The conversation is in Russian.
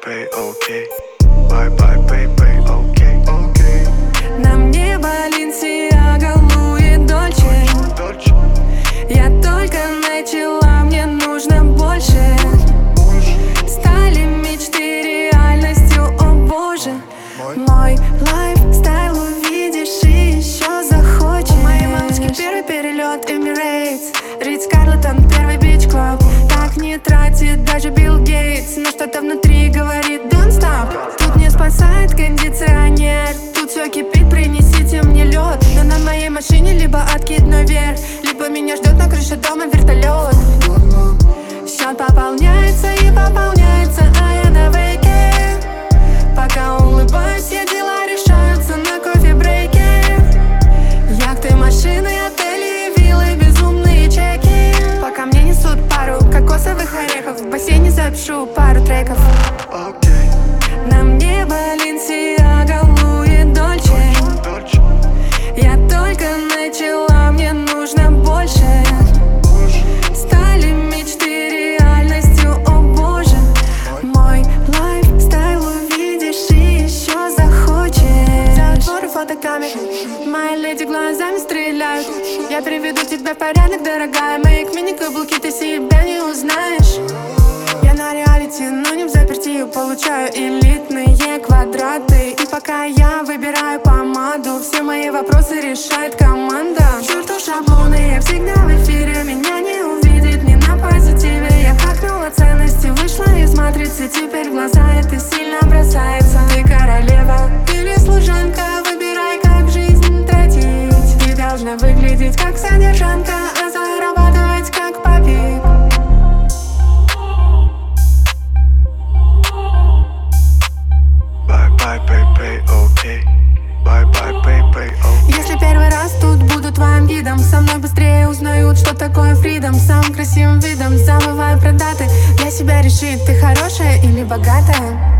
baby, okay. Bye bye, baby, okay, okay. На мне Balenciaga, Louis, Dolce. Я только начала, мне нужно больше. Стали мечты реальностью, о боже. Мой лайфстайл увидишь и еще захочешь. У моей мамочки первый перелет Emirates, Ридс Карлтон, первый бич-клаб. Так не тратит даже Билл Гейтс, но что-то внутри говорит don't stop. Тут не спасает кондиционер, тут все кипит, принесите мне лед. Но на моей машине либо откидной вверх, либо меня ждет на крыше дома вертолет. Счет пополняется и пополняется, а я на вейке. Пока улыбаюсь, я дела решаются на кофе-брейке. Яхты, машины, отели, виллы, безумные чеки. Пока мне несут пару кокосовых орехов, в бассейне запишу пару треков. На мне Balenciaga, Louis, Dolce. Я только начала, мне нужно больше. Стали мечты реальностью, о боже. Мой лайфстайл увидишь и еще захочешь. Затворы фотокамер, мои леди глазами стреляют. Я приведу тебя в порядок, дорогая. Мои мини-каблуки, ты себя не узнаешь. Я на реалити, но не в заперти. Получаю элитные квадраты. И пока я выбираю помаду, все мои вопросы решает команда. К черту шаблоны, я всегда в эфире. Меня не увидит ни на позитиве. Я хакнула ценности, вышла из матрицы. Теперь в глаза это сильно бросается. Ты королева или служанка, выбирай, как жизнь тратить. Ты должна выглядеть как содержанка, а зарабатывать как папик. Если первый раз тут буду твоим гидом, со мной быстрее узнают, что такое фридом. Самым красивым видом забываю про даты. Для себя решить, ты хорошая или богатая.